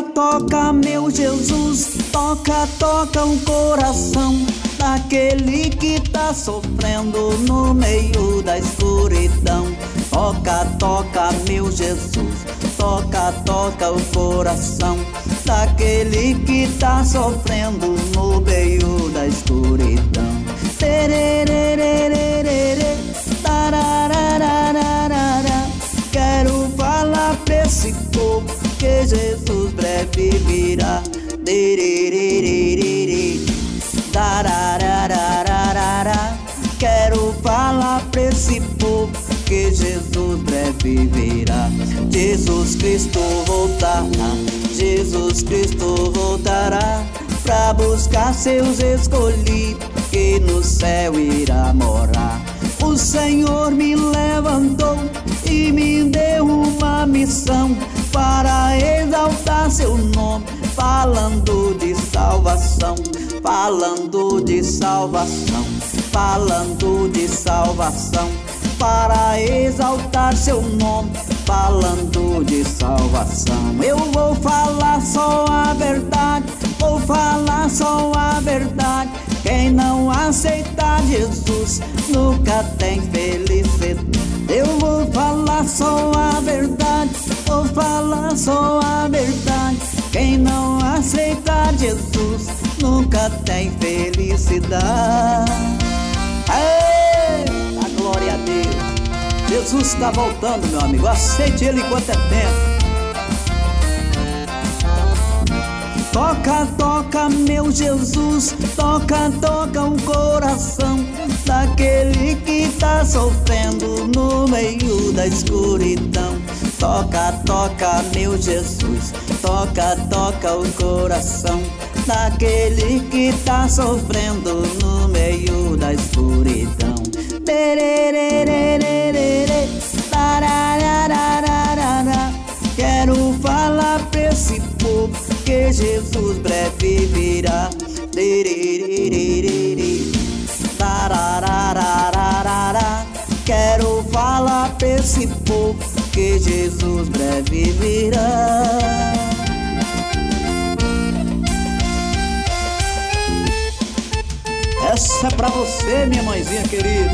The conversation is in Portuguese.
Toca, toca, meu Jesus, toca, toca o coração daquele que tá sofrendo no meio da escuridão. Toca, toca, meu Jesus, toca, toca o coração daquele que tá sofrendo no meio da escuridão. Terererererere, tarararararara. Quero falar pra esse povo que Jesus breve virá. Derererererere, tarararararara. Quero falar pra esse povo que Jesus breve virá. Jesus Cristo voltará, Jesus Cristo voltará pra buscar seus escolhidos que no céu irá morar. O Senhor me levantou e me deu uma missão para exaltar seu nome, falando de salvação, falando de salvação, falando de salvação, para exaltar seu nome, falando de salvação. Eu vou falar só a verdade, vou falar só a verdade. Quem não aceitar Jesus nunca tem felicidade. Eu vou falar só a verdade, vou falar só a verdade. Quem não aceitar Jesus nunca tem felicidade. Eita, glória a Deus! Jesus está voltando, meu amigo. Aceite Ele enquanto é tempo. Toca, toca, meu Jesus, toca, toca o coração daquele que tá sofrendo no meio da escuridão. Toca, toca, meu Jesus, toca, toca o coração daquele que tá sofrendo no meio da escuridão. Terererererere, tarararararara. Quero falar pra esse povo que Jesus breve virá. Derererererere, tarararararara. Quero falar pra esse povo que Jesus breve virá. Essa é pra você, minha mãezinha querida.